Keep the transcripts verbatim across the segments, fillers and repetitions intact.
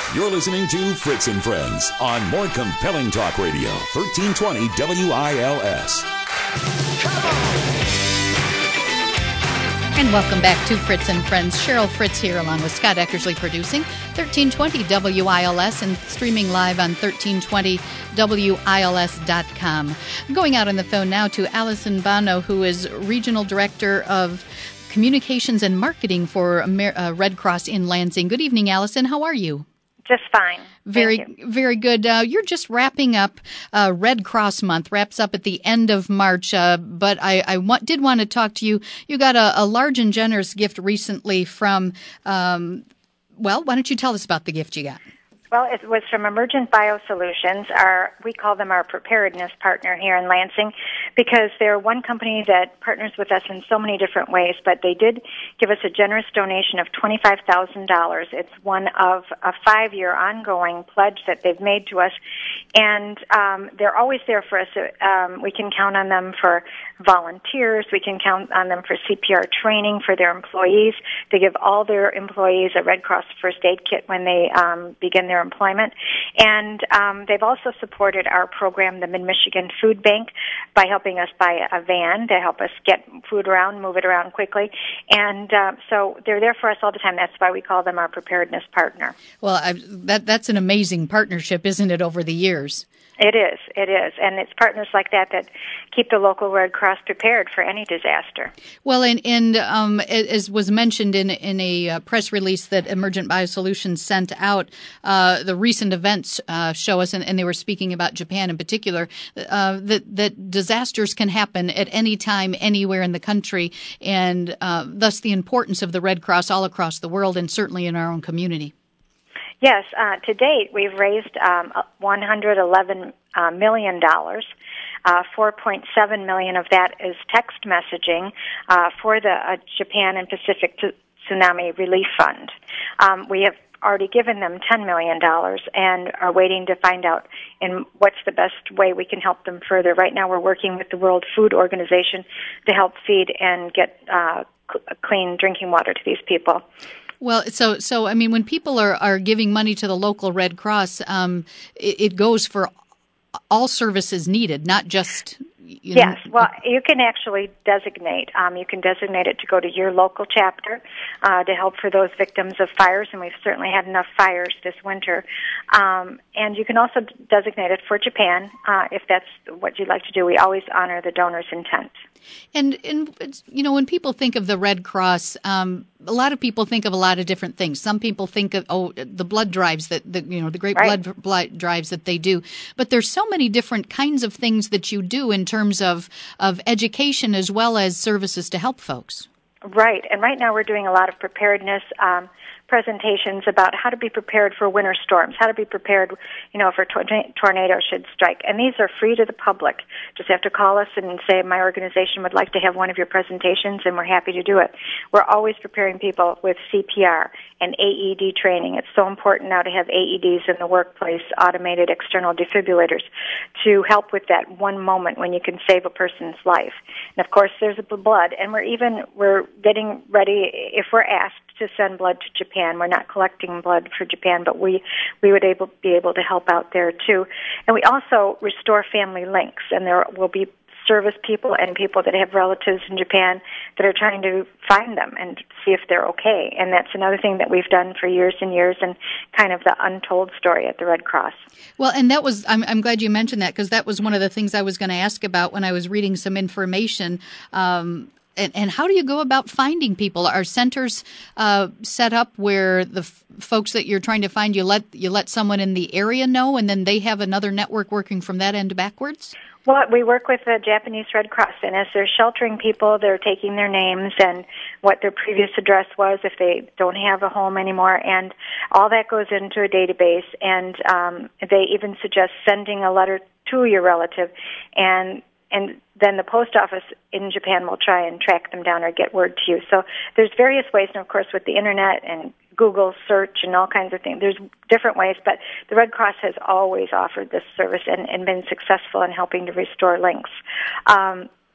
You're listening to Fritz and Friends on more compelling talk radio, thirteen twenty W I L S. Come on! And welcome back to Fritz and Friends. Cheryl Fritz here along with Scott Eckersley producing thirteen twenty W I L S and streaming live on thirteen twenty W I L S dot com. Going out on the phone now to Allison Bono, who is Regional Director of Communications and Marketing for Amer- uh, Red Cross in Lansing. Good evening, Allison. How are you? Just fine. Very, Thank you. very good. Uh, you're just wrapping up uh, Red Cross Month, wraps up at the end of March. Uh, but I, I want, did want to talk to you. You got a, a large and generous gift recently from, um, well, why don't you tell us about the gift you got? Well, it was from Emergent Biosolutions. Our, we call them our preparedness partner here in Lansing because they're one company that partners with us in so many different ways, but they did give us a generous donation of twenty-five thousand dollars. It's one of a five-year ongoing pledge that they've made to us, and um, they're always there for us. Um, we can count on them for volunteers. We can count on them for C P R training for their employees. They give all their employees a Red Cross first aid kit when they um, begin their employment. And um, they've also supported our program, the Mid-Michigan Food Bank, by helping us buy a van to help us get food around, move it around quickly. And uh, so they're there for us all the time. That's why we call them our preparedness partner. Well, I, that that's an amazing partnership, isn't it, over the years? It is, it is. And it's partners like that that keep the local Red Cross prepared for any disaster. Well, and, and um, as was mentioned in, in a uh, press release that Emergent Biosolutions sent out, uh, the recent events uh, show us, and, and they were speaking about Japan in particular, uh, that, that disasters can happen at any time, anywhere in the country, and uh, thus the importance of the Red Cross all across the world and certainly in our own community. Yes, uh, to date we've raised um, one hundred eleven uh, million dollars. Uh, four point seven million dollars of that is text messaging uh, for the uh, Japan and Pacific t- Tsunami Relief Fund. Um, we have already given them ten million dollars and are waiting to find out in what's the best way we can help them further. Right now we're working with the World Food Organization to help feed and get uh, cl- clean drinking water to these people. Well, so, so I mean, when people are, are giving money to the local Red Cross, um, it, it goes for all services needed, not just, you know. Yes, well, you can actually designate. Um, you can designate it to go to your local chapter uh, to help for those victims of fires, and we've certainly had enough fires this winter. Um, and you can also designate it for Japan uh, if that's what you'd like to do. We always honor the donor's intent. And, and you know, when people think of the Red Cross, um, a lot of people think of a lot of different things. Some people think of, oh, the blood drives that, the, you know, the great right. blood, blood drives that they do. But there's so many different kinds of things that you do in terms of, of education as well as services to help folks. Right. And right now we're doing a lot of preparedness um, presentations about how to be prepared for winter storms, how to be prepared, you know, if a tor- tornado should strike. And these are free to the public. Just have to call us and say, my organization would like to have one of your presentations, and we're happy to do it. We're always preparing people with C P R and A E D training. It's so important now to have A E Ds in the workplace, automated external defibrillators, to help with that one moment when you can save a person's life. And of course, there's the blood, and we're even, we're getting ready, if we're asked to send blood to Japan. We're not collecting blood for Japan, but we, we would able, be able to help out there too. And we also restore family links, and there will be service people and people that have relatives in Japan that are trying to find them and see if they're okay. And that's another thing that we've done for years and years, and kind of the untold story at the Red Cross. Well, and that was, I'm, I'm glad you mentioned that, because that was one of the things I was going to ask about when I was reading some information. Um, And, and how do you go about finding people? Are centers uh, set up where the f- folks that you're trying to find, you let you let someone in the area know, and then they have another network working from that end backwards? Well, we work with the Japanese Red Cross, and as they're sheltering people, they're taking their names and what their previous address was if they don't have a home anymore, and all that goes into a database, and um, they even suggest sending a letter to your relative, and and then the post office in Japan will try and track them down or get word to you. So there's various ways, and of course with the internet and Google search and all kinds of things, there's different ways, but the Red Cross has always offered this service and, and been successful in helping to restore links. Um,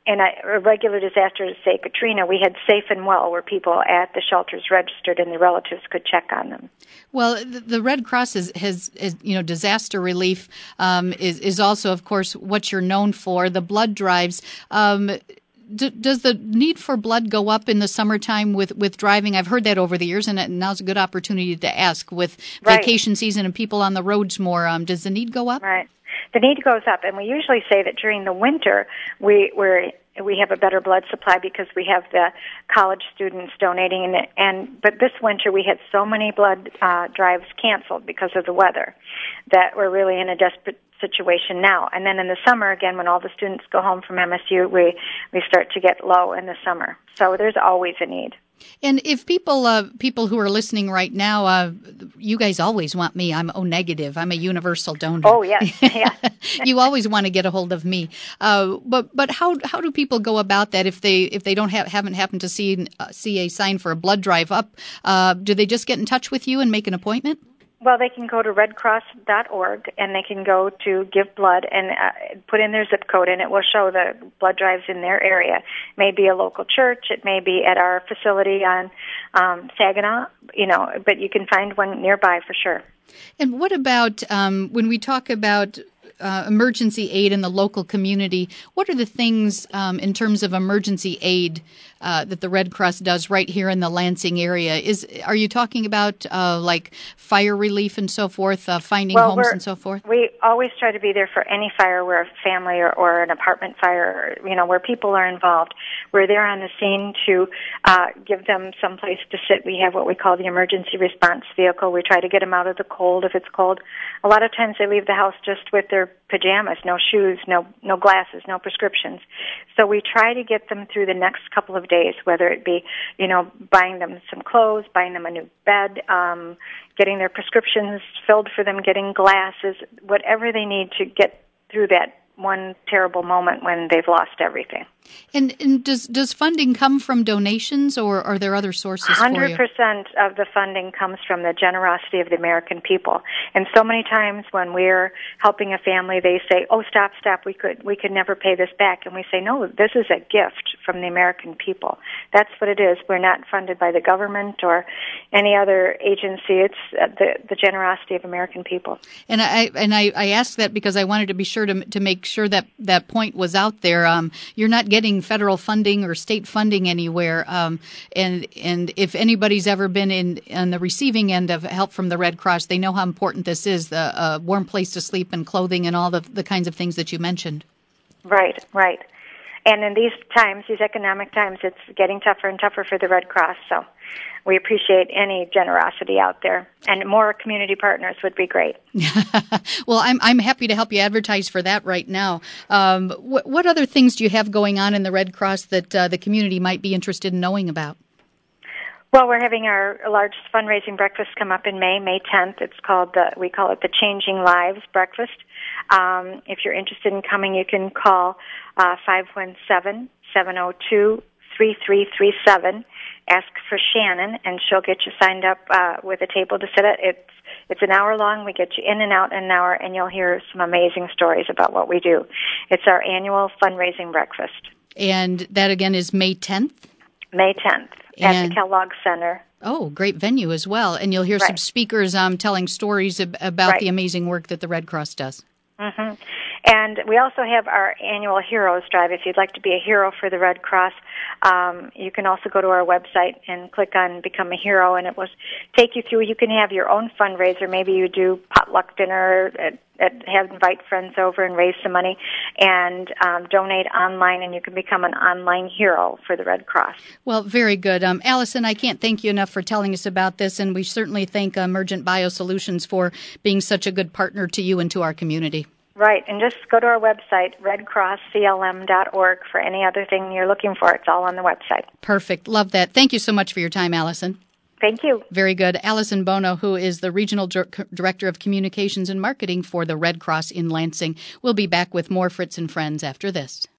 in a, a regular disaster, say Katrina, we had Safe and Well, where people at the shelters registered and their relatives could check on them. Well, the, the Red Cross is, has, is, you know, disaster relief um, is, is also, of course, what you're known for. The blood drives. Um, d- does the need for blood go up in the summertime with, with driving? I've heard that over the years, and now's a good opportunity to ask. With Right. vacation season and people on the roads more, um, does the need go up? Right. The need goes up, and we usually say that during the winter we we're, we have a better blood supply because we have the college students donating, and, and but this winter we had so many blood uh, drives canceled because of the weather that we're really in a desperate situation now. And then in the summer, again, when all the students go home from M S U, we we start to get low in the summer. So there's always a need. And if people uh, people who are listening right now, uh, you guys always want me. I'm O negative. I'm a universal donor. Oh, yes. Yeah. You always want to get a hold of me. Uh, but but how how do people go about that if they if they don't have haven't happened to see uh, see a sign for a blood drive up? Uh, do they just get in touch with you and make an appointment? Well, they can go to red cross dot org, and they can go to Give Blood and uh, put in their zip code, and it will show the blood drives in their area. It may be a local church. It may be at our facility on um, Saginaw, you know, but you can find one nearby for sure. And what about um, when we talk about uh, emergency aid in the local community, what are the things um, in terms of emergency aid uh, that the Red Cross does right here in the Lansing area? Is Are you talking about uh, like fire relief and so forth, uh, finding well, homes and so forth? We always try to be there for any fire where a family or, or an apartment fire, or, you know, where people are involved. We're there on the scene to uh, give them some place to sit. We have what we call the emergency response vehicle. We try to get them out of the cold if it's cold. A lot of times they leave the house just with their pajamas, no shoes, no no glasses, no prescriptions. So we try to get them through the next couple of days, whether it be, you know, buying them some clothes, buying them a new bed, um, getting their prescriptions filled for them, getting glasses, whatever they need to get through that one terrible moment when they've lost everything. And, and does does funding come from donations, or are there other sources for you? one hundred percent of the funding comes from the generosity of the American people. And so many times when we're helping a family, they say, "Oh, stop, stop! We could we could never pay this back." And we say, "No, this is a gift from the American people. That's what it is. We're not funded by the government or any other agency. It's uh, the the generosity of American people." And I and I, I asked that because I wanted to be sure to to make sure that that point was out there. Um, you're not getting getting federal funding or state funding anywhere, um, and and if anybody's ever been in on the receiving end of help from the Red Cross, they know how important this is, the uh, warm place to sleep and clothing and all the, the kinds of things that you mentioned. Right, right. And in these times, these economic times, it's getting tougher and tougher for the Red Cross, so we appreciate any generosity out there, and more community partners would be great. Well, I'm I'm happy to help you advertise for that right now. Um, wh- what other things do you have going on in the Red Cross that uh, the community might be interested in knowing about? Well, we're having our largest fundraising breakfast come up in May, May tenth. It's called the we call it the Changing Lives Breakfast. Um, if you're interested in coming, you can call uh, five one seven, seven zero two, three three three seven. Ask for Shannon, and she'll get you signed up uh, with a table to sit at. It's it's an hour long. We get you in and out in an hour, and you'll hear some amazing stories about what we do. It's our annual fundraising breakfast. And that, again, is May tenth? May tenth at and, the Kellogg Center. Oh, great venue as well. And you'll hear right. some speakers um, telling stories ab- about right. the amazing work that the Red Cross does. Mm-hmm. And we also have our annual Heroes Drive. If you'd like to be a hero for the Red Cross, um, you can also go to our website and click on Become a Hero, and it will take you through. You can have your own fundraiser. Maybe you do potluck dinner, at, at, have invite friends over and raise some money, and um, donate online, and you can become an online hero for the Red Cross. Well, very good. Um, Allison, I can't thank you enough for telling us about this, and we certainly thank Emergent Biosolutions for being such a good partner to you and to our community. Right, and just go to our website, red cross c l m dot org, for any other thing you're looking for. It's all on the website. Perfect. Love that. Thank you so much for your time, Allison. Thank you. Very good. Allison Bono, who is the Regional Director of Communications and Marketing for the Red Cross in Lansing. We'll be back with more Fritz and Friends after this.